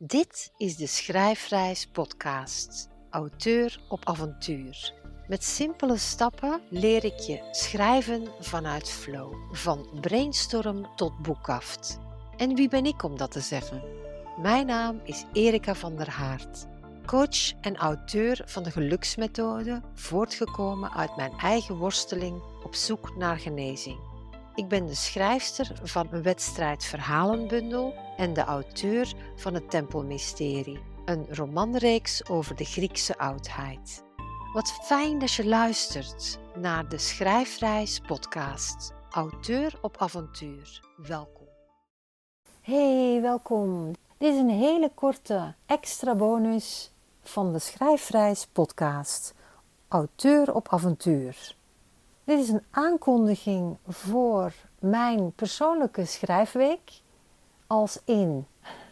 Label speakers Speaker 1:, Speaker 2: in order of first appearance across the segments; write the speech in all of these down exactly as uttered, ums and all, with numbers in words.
Speaker 1: Dit is de Schrijfreis podcast, auteur op avontuur. Met simpele stappen leer ik je schrijven vanuit flow, van brainstorm tot boekkaft. En wie ben ik om dat te zeggen? Mijn naam is Erika van der Haart, coach en auteur van de geluksmethode, voortgekomen uit mijn eigen worsteling op zoek naar genezing. Ik ben de schrijfster van een wedstrijd verhalenbundel en de auteur van het Tempelmysterie, een romanreeks over de Griekse oudheid. Wat fijn dat je luistert naar de Schrijfreis podcast, auteur op avontuur. Welkom.
Speaker 2: Hey, welkom. Dit is een hele korte extra bonus van de Schrijfreis podcast, auteur op avontuur. Dit is een aankondiging voor mijn persoonlijke schrijfweek, als in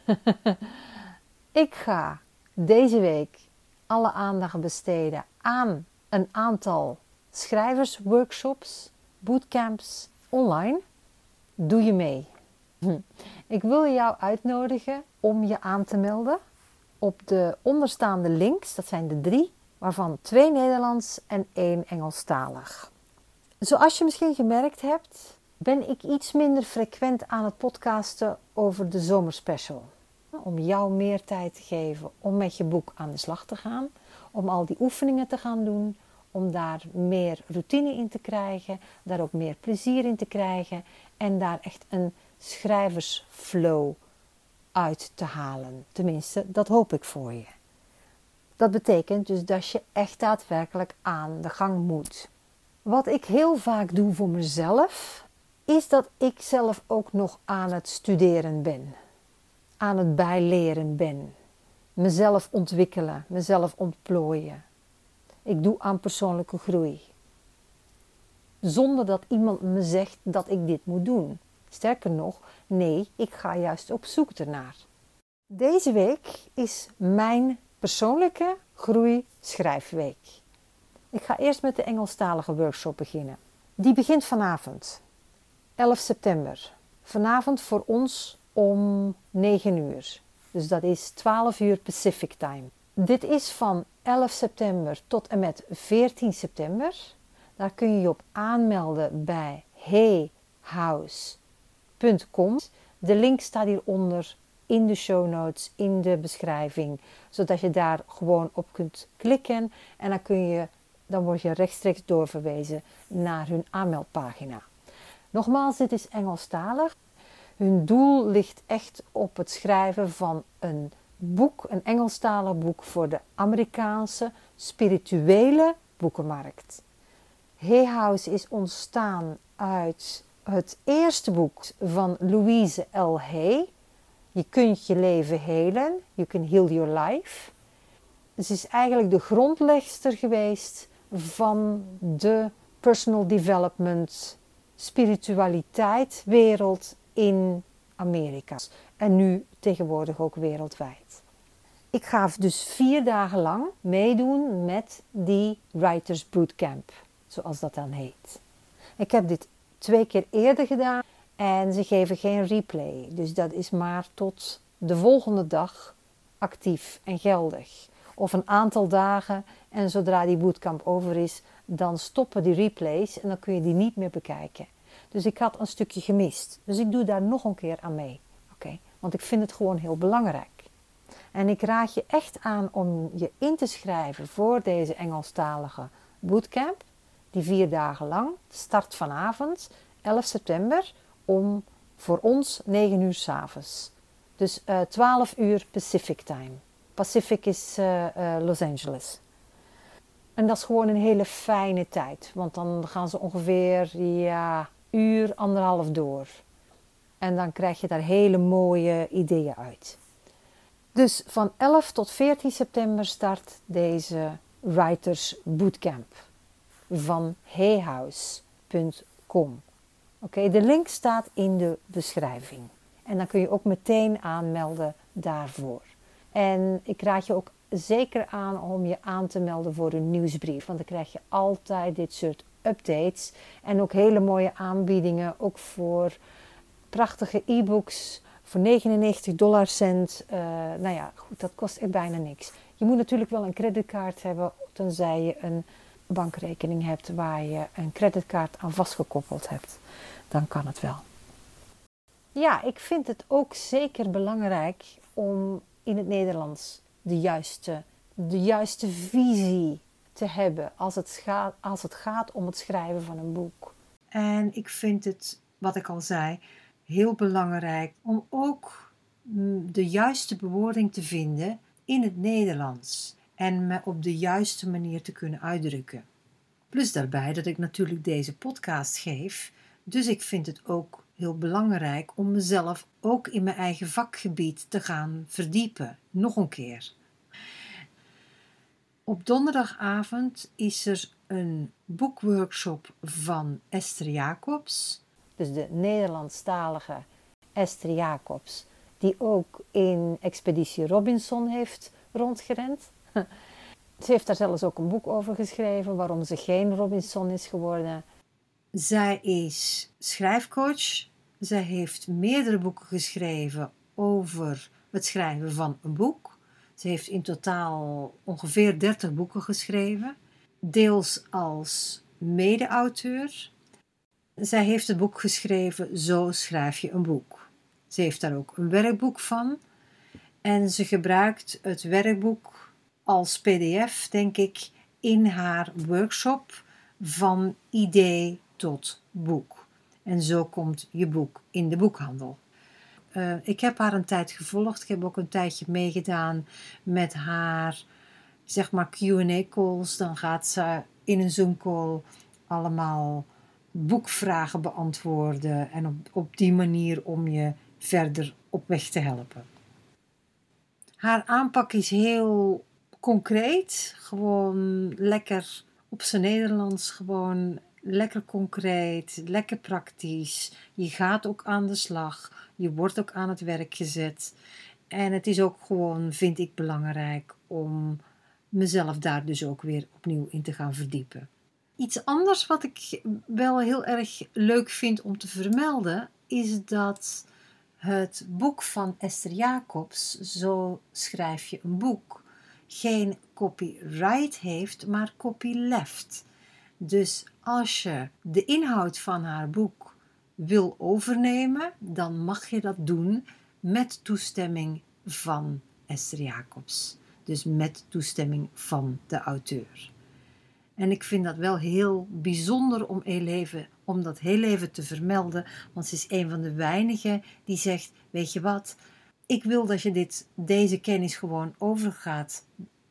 Speaker 2: ik ga deze week alle aandacht besteden aan een aantal schrijversworkshops, bootcamps online. Doe je mee? Ik wil jou uitnodigen om je aan te melden op de onderstaande links. Dat zijn de drie, waarvan twee Nederlands en één Engelstalig. Zoals je misschien gemerkt hebt, ben ik iets minder frequent aan het podcasten over de zomerspecial. Om jou meer tijd te geven om met je boek aan de slag te gaan. Om al die oefeningen te gaan doen. Om daar meer routine in te krijgen. Daar ook meer plezier in te krijgen. En daar echt een schrijversflow uit te halen. Tenminste, dat hoop ik voor je. Dat betekent dus dat je echt daadwerkelijk aan de gang moet. Wat ik heel vaak doe voor mezelf, is dat ik zelf ook nog aan het studeren ben. Aan het bijleren ben. Mezelf ontwikkelen, mezelf ontplooien. Ik doe aan persoonlijke groei. Zonder dat iemand me zegt dat ik dit moet doen. Sterker nog, nee, ik ga juist op zoek ernaar. Deze week is mijn persoonlijke groei-schrijfweek. Ik ga eerst met de Engelstalige workshop beginnen. Die begint vanavond, elf september. Vanavond voor ons om negen uur. Dus dat is twaalf uur Pacific Time. Dit is van elf september tot en met veertien september. Daar kun je je op aanmelden bij hey house punt com. De link staat hieronder in de show notes, in de beschrijving. Zodat je daar gewoon op kunt klikken en dan kun je... Dan word je rechtstreeks doorverwezen naar hun aanmeldpagina. Nogmaals, dit is Engelstalig. Hun doel ligt echt op het schrijven van een boek, een Engelstalig boek voor de Amerikaanse spirituele boekenmarkt. Hay House is ontstaan uit het eerste boek van Louise L. Hay. Je kunt je leven helen. You can heal your life. Ze is eigenlijk de grondlegster geweest van de personal development, spiritualiteit wereld in Amerika. En nu tegenwoordig ook wereldwijd. Ik ga dus vier dagen lang meedoen met die Writers Bootcamp, zoals dat dan heet. Ik heb dit twee keer eerder gedaan en ze geven geen replay. Dus dat is maar tot de volgende dag actief en geldig. Of een aantal dagen en zodra die bootcamp over is, dan stoppen die replays en dan kun je die niet meer bekijken. Dus ik had een stukje gemist. Dus ik doe daar nog een keer aan mee. Okay? Want ik vind het gewoon heel belangrijk. En ik raad je echt aan om je in te schrijven voor deze Engelstalige bootcamp. Die vier dagen lang. Start vanavond, elf september, om voor ons negen uur 's avonds. Dus uh, twaalf uur Pacific Time. Pacific is uh, uh, Los Angeles. En dat is gewoon een hele fijne tijd. Want dan gaan ze ongeveer ja, uur, anderhalf door. En dan krijg je daar hele mooie ideeën uit. Dus van elf tot veertien september start deze Writers Bootcamp van hey house punt com. Oké, okay, de link staat in de beschrijving. En dan kun je ook meteen aanmelden daarvoor. En ik raad je ook zeker aan om je aan te melden voor een nieuwsbrief. Want dan krijg je altijd dit soort updates. En ook hele mooie aanbiedingen. Ook voor prachtige e-books voor negenennegentig dollar cent, uh, nou ja, goed, dat kost echt bijna niks. Je moet natuurlijk wel een creditcard hebben, tenzij je een bankrekening hebt waar je een creditcard aan vastgekoppeld hebt. Dan kan het wel. Ja, ik vind het ook zeker belangrijk om in het Nederlands de juiste, de juiste visie te hebben als het, gaat, als het gaat om het schrijven van een boek. En ik vind het, wat ik al zei, heel belangrijk om ook de juiste bewoording te vinden in het Nederlands en me op de juiste manier te kunnen uitdrukken. Plus daarbij dat ik natuurlijk deze podcast geef, dus ik vind het ook heel belangrijk om mezelf ook in mijn eigen vakgebied te gaan verdiepen. Nog een keer. Op donderdagavond is er een boekworkshop van Esther Jacobs. Dus de Nederlandstalige Esther Jacobs, die ook in Expeditie Robinson heeft rondgerend. Ze heeft daar zelfs ook een boek over geschreven, waarom ze geen Robinson is geworden. Zij is schrijfcoach. Zij heeft meerdere boeken geschreven over het schrijven van een boek. Ze heeft in totaal ongeveer dertig boeken geschreven. Deels als mede-auteur. Zij heeft het boek geschreven Zo schrijf je een boek. Ze heeft daar ook een werkboek van. En ze gebruikt het werkboek als pdf, denk ik, in haar workshop van idee tot boek. En zo komt je boek in de boekhandel. Uh, ik heb haar een tijd gevolgd. Ik heb ook een tijdje meegedaan met haar, zeg maar, Q en A calls. Dan gaat ze in een Zoom call allemaal boekvragen beantwoorden. En op, op die manier om je verder op weg te helpen. Haar aanpak is heel concreet. Gewoon lekker op zijn Nederlands. Gewoon lekker concreet, lekker praktisch. Je gaat ook aan de slag. Je wordt ook aan het werk gezet. En het is ook gewoon, vind ik, belangrijk om mezelf daar dus ook weer opnieuw in te gaan verdiepen. Iets anders wat ik wel heel erg leuk vind om te vermelden, is dat het boek van Esther Jacobs, Zo schrijf je een boek, geen copyright heeft, maar copyleft. Dus als je de inhoud van haar boek wil overnemen, dan mag je dat doen met toestemming van Esther Jacobs. Dus met toestemming van de auteur. En ik vind dat wel heel bijzonder om, heel even, om dat heel even te vermelden, want ze is een van de weinigen die zegt, weet je wat, ik wil dat je dit, deze kennis gewoon over gaat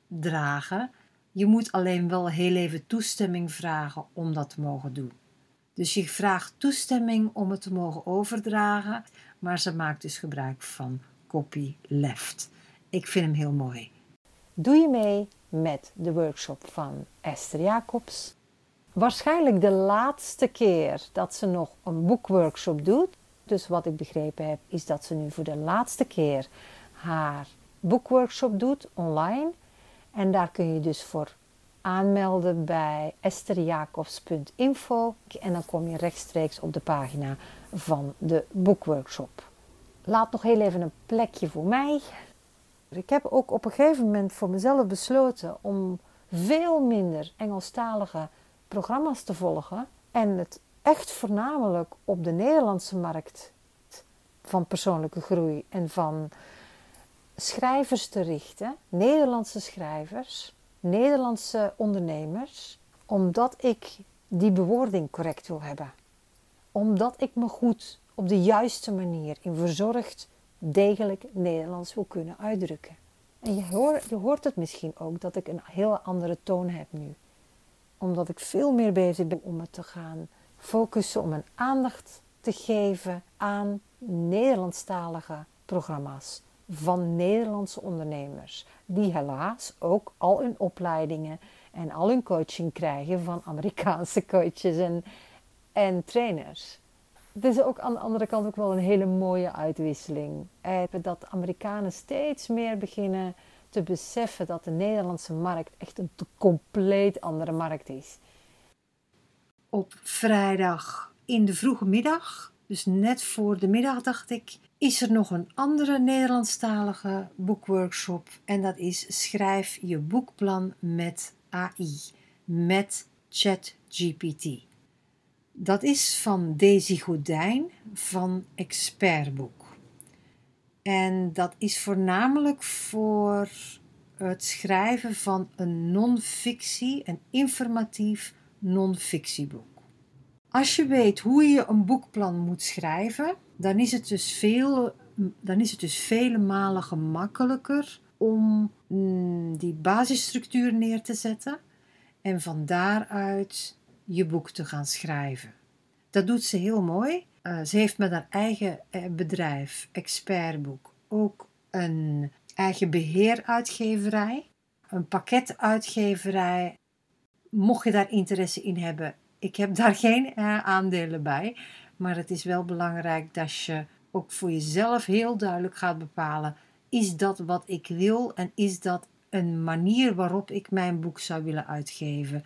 Speaker 2: dragen. Je moet alleen wel heel even toestemming vragen om dat te mogen doen. Dus je vraagt toestemming om het te mogen overdragen, maar ze maakt dus gebruik van copyleft. Ik vind hem heel mooi. Doe je mee met de workshop van Esther Jacobs? Waarschijnlijk de laatste keer dat ze nog een boekworkshop doet. Dus wat ik begrepen heb, is dat ze nu voor de laatste keer haar boekworkshop doet online. En daar kun je dus voor aanmelden bij estherjacobs punt info. En dan kom je rechtstreeks op de pagina van de boekworkshop. Laat nog heel even een plekje voor mij. Ik heb ook op een gegeven moment voor mezelf besloten om veel minder Engelstalige programma's te volgen. En het echt voornamelijk op de Nederlandse markt van persoonlijke groei en van schrijvers te richten. Nederlandse schrijvers, Nederlandse ondernemers. Omdat ik die bewoording correct wil hebben. Omdat ik me goed op de juiste manier in verzorgd, degelijk Nederlands wil kunnen uitdrukken. En je hoort, je hoort het misschien ook dat ik een heel andere toon heb nu. Omdat ik veel meer bezig ben om me te gaan focussen, om een aandacht te geven aan Nederlandstalige programma's van Nederlandse ondernemers. Die helaas ook al hun opleidingen en al hun coaching krijgen van Amerikaanse coaches en, en trainers. Het is ook aan de andere kant ook wel een hele mooie uitwisseling. Dat Amerikanen steeds meer beginnen te beseffen dat de Nederlandse markt echt een compleet andere markt is. Op vrijdag in de vroege middag Dus net voor de middag dacht ik, is er nog een andere Nederlandstalige boekworkshop. En dat is schrijf je boekplan met A I, met ChatGPT. Dat is van Daisy Goddijn van Expertboek. En dat is voornamelijk voor het schrijven van een non-fictie, een informatief non-fictieboek. Als je weet hoe je een boekplan moet schrijven, dan is het dus, veel, dan is het dus vele malen gemakkelijker om mm, die basisstructuur neer te zetten en van daaruit je boek te gaan schrijven. Dat doet ze heel mooi. Uh, ze heeft met haar eigen bedrijf, Expertboek, ook een eigen beheeruitgeverij, een pakketuitgeverij. Mocht je daar interesse in hebben, ik heb daar geen uh, aandelen bij, maar het is wel belangrijk dat je ook voor jezelf heel duidelijk gaat bepalen, is dat wat ik wil en is dat een manier waarop ik mijn boek zou willen uitgeven.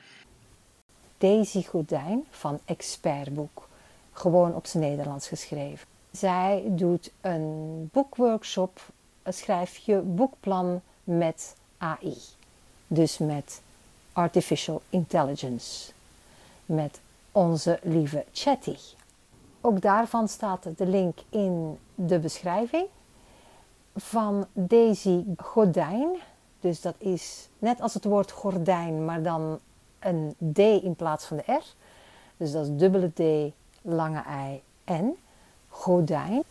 Speaker 3: Daisy Goddijn van Expertboek, gewoon op zijn Nederlands geschreven. Zij doet een boekworkshop, schrijf je boekplan met A I. Dus met Artificial Intelligence. Met onze lieve Chatty. Ook daarvan staat de link in de beschrijving. Van Daisy Goddijn. Dus dat is net als het woord gordijn, maar dan een D in plaats van de R. Dus dat is dubbele D, lange I, N. Goddijn.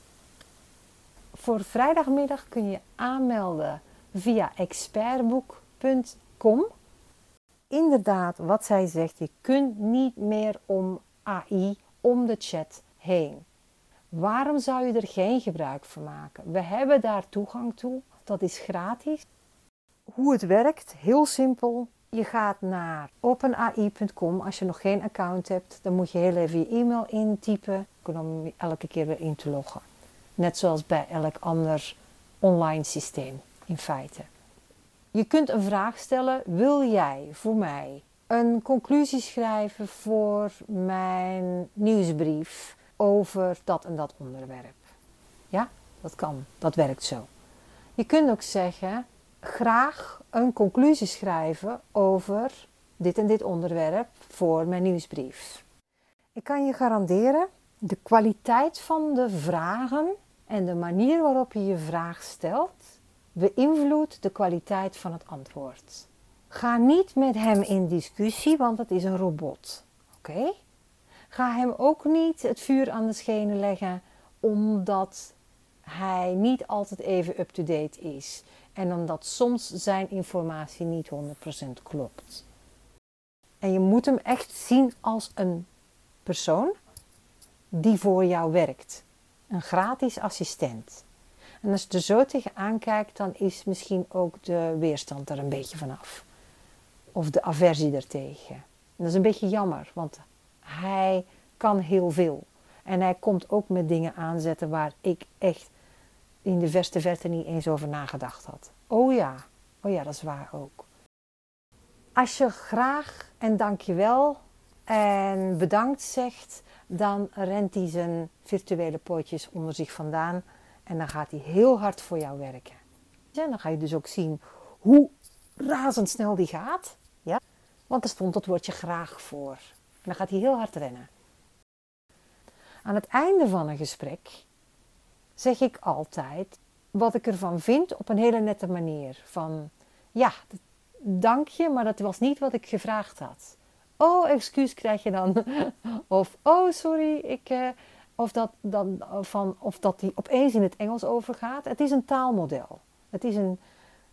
Speaker 3: Voor vrijdagmiddag kun je aanmelden via expertboek punt com. Inderdaad, wat zij zegt, je kunt niet meer om A I, om de chat heen. Waarom zou je er geen gebruik van maken? We hebben daar toegang toe, dat is gratis. Hoe het werkt, heel simpel. Je gaat naar open A I punt com. Als je nog geen account hebt, dan moet je heel even je e-mail intypen om elke keer weer in te loggen. Net zoals bij elk ander online systeem in feite. Je kunt een vraag stellen. Wil jij voor mij een conclusie schrijven voor mijn nieuwsbrief over dat en dat onderwerp? Ja, dat kan. Dat werkt zo. Je kunt ook zeggen, graag een conclusie schrijven over dit en dit onderwerp voor mijn nieuwsbrief. Ik kan je garanderen, de kwaliteit van de vragen en de manier waarop je je vraag stelt, beïnvloedt de kwaliteit van het antwoord. Ga niet met hem in discussie, want het is een robot. Oké? Okay? Ga hem ook niet het vuur aan de schenen leggen, omdat hij niet altijd even up-to-date is. En omdat soms zijn informatie niet honderd procent klopt. En je moet hem echt zien als een persoon die voor jou werkt. Een gratis assistent. En als je er zo tegenaan kijkt, dan is misschien ook de weerstand er een beetje vanaf. Of de aversie ertegen. En dat is een beetje jammer, want hij kan heel veel. En hij komt ook met dingen aanzetten waar ik echt in de verste verte niet eens over nagedacht had. Oh ja, oh ja, dat is waar ook. Als je graag en dankjewel en bedankt zegt, dan rent hij zijn virtuele pootjes onder zich vandaan en dan gaat hij heel hard voor jou werken. En dan ga je dus ook zien hoe razendsnel die gaat. Ja? Want er stond het woordje graag voor. En dan gaat hij heel hard rennen. Aan het einde van een gesprek zeg ik altijd wat ik ervan vind op een hele nette manier. Van, ja, dank je, maar dat was niet wat ik gevraagd had. Oh, excuus krijg je dan. Of, oh, sorry, ik... Uh, of dat, dan, van, of dat die opeens in het Engels overgaat. Het is een taalmodel. Het is een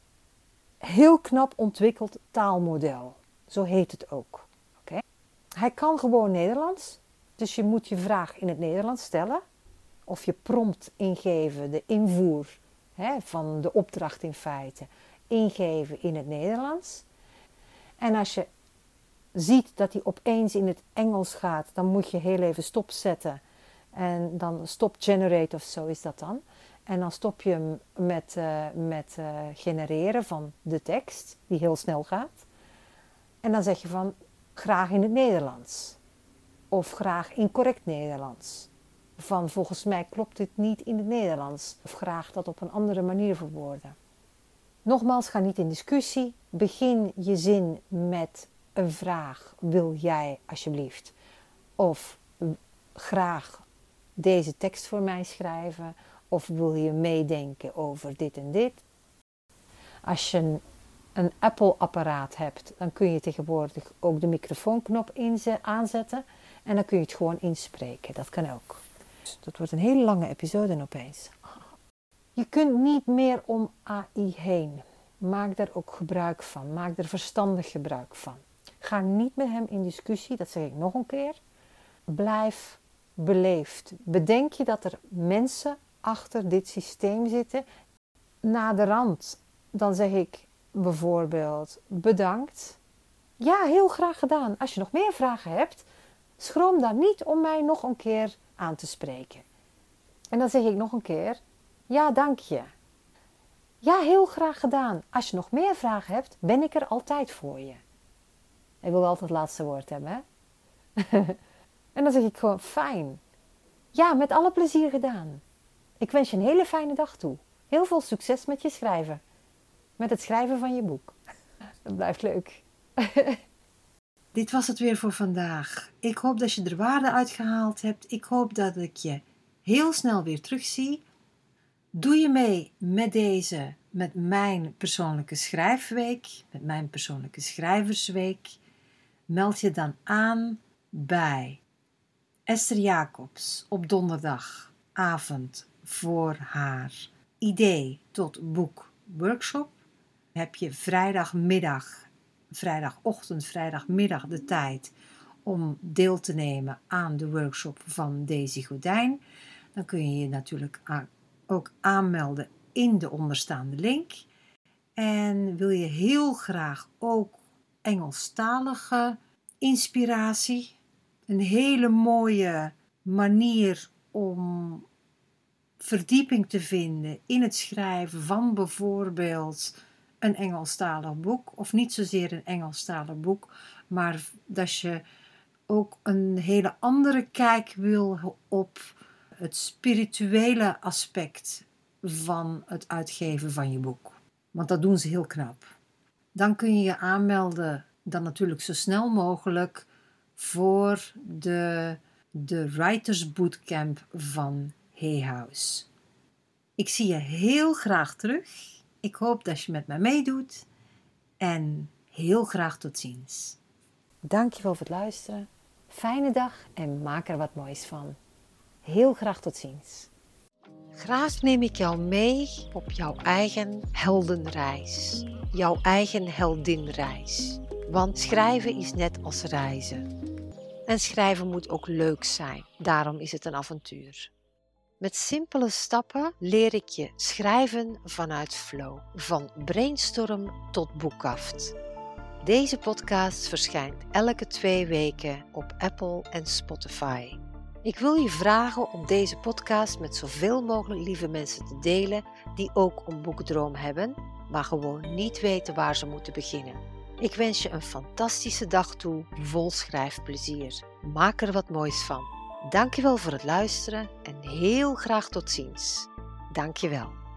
Speaker 3: heel knap ontwikkeld taalmodel. Zo heet het ook. Okay? Hij kan gewoon Nederlands. Dus je moet je vraag in het Nederlands stellen. Of je prompt ingeven, de invoer hè, van de opdracht in feite. Ingeven in het Nederlands. En als je ziet dat hij opeens in het Engels gaat, dan moet je heel even stopzetten. En dan stop generate of zo is dat dan. En dan stop je hem met, uh, met uh, genereren van de tekst, die heel snel gaat. En dan zeg je van, graag in het Nederlands. Of graag in correct Nederlands. van volgens mij klopt dit niet in het Nederlands of graag dat op een andere manier verwoorden. Nogmaals, ga niet in discussie. Begin je zin met een vraag. Wil jij alsjeblieft? Of graag deze tekst voor mij schrijven? Of wil je meedenken over dit en dit? Als je een, een Apple-apparaat hebt, dan kun je tegenwoordig ook de microfoonknop inzet, aanzetten. En dan kun je het gewoon inspreken. Dat kan ook. Dus dat wordt een hele lange episode opeens. Je kunt niet meer om A I heen. Maak daar ook gebruik van. Maak er verstandig gebruik van. Ga niet met hem in discussie, dat zeg ik nog een keer. Blijf beleefd. Bedenk je dat er mensen achter dit systeem zitten. Naderhand, dan zeg ik bijvoorbeeld bedankt. Ja, heel graag gedaan. Als je nog meer vragen hebt, schroom dan niet om mij nog een keer aan te spreken. En dan zeg ik nog een keer, ja, dank je. Ja, heel graag gedaan. Als je nog meer vragen hebt, ben ik er altijd voor je. Ik wil altijd het laatste woord hebben, hè? En dan zeg ik gewoon, fijn. Ja, met alle plezier gedaan. Ik wens je een hele fijne dag toe. Heel veel succes met je schrijven. Met het schrijven van je boek. Dat blijft leuk.
Speaker 1: Dit was het weer voor vandaag. Ik hoop dat je er waarde uitgehaald hebt. Ik hoop dat ik je heel snel weer terugzie. Doe je mee met deze, met mijn persoonlijke schrijfweek, met mijn persoonlijke schrijversweek. Meld je dan aan bij Esther Jacobs op donderdagavond voor haar idee tot boek workshop. Heb je vrijdagmiddag, vrijdagochtend, vrijdagmiddag de tijd om deel te nemen aan de workshop van Daisy Godijn. Dan kun je je natuurlijk ook aanmelden in de onderstaande link. En wil je heel graag ook Engelstalige inspiratie, een hele mooie manier om verdieping te vinden in het schrijven van bijvoorbeeld een Engelstalig boek, of niet zozeer een Engelstalig boek, maar dat je ook een hele andere kijk wil op het spirituele aspect van het uitgeven van je boek. Want dat doen ze heel knap. Dan kun je je aanmelden, dan natuurlijk zo snel mogelijk, voor de, de Writers Bootcamp van Hay House. Ik zie je heel graag terug. Ik hoop dat je met mij meedoet. En heel graag tot ziens.
Speaker 3: Dankjewel voor het luisteren. Fijne dag en maak er wat moois van. Heel graag tot ziens.
Speaker 1: Graag neem ik jou mee op jouw eigen heldenreis. Jouw eigen heldinreis. Want schrijven is net als reizen. En schrijven moet ook leuk zijn. Daarom is het een avontuur. Met simpele stappen leer ik je schrijven vanuit flow. Van brainstorm tot boekkaft. Deze podcast verschijnt elke twee weken op Apple en Spotify. Ik wil je vragen om deze podcast met zoveel mogelijk lieve mensen te delen die ook een boekdroom hebben, maar gewoon niet weten waar ze moeten beginnen. Ik wens je een fantastische dag toe, vol schrijfplezier. Maak er wat moois van. Dankjewel voor het luisteren en heel graag tot ziens. Dankjewel.